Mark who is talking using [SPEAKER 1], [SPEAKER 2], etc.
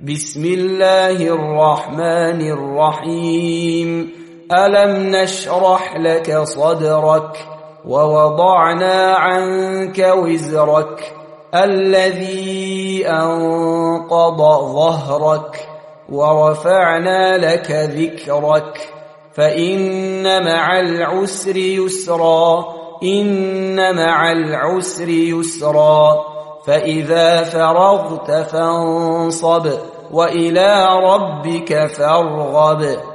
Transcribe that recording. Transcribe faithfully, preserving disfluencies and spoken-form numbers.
[SPEAKER 1] بسم الله الرحمن الرحيم ألم نشرح لك صدرك ووضعنا عنك وزرك الذي أنقض ظهرك ورفعنا لك ذكرك فإن مع العسر يسرا إن مع العسر يسرا فإذا فرغت فانصب وإلى ربك فارغب.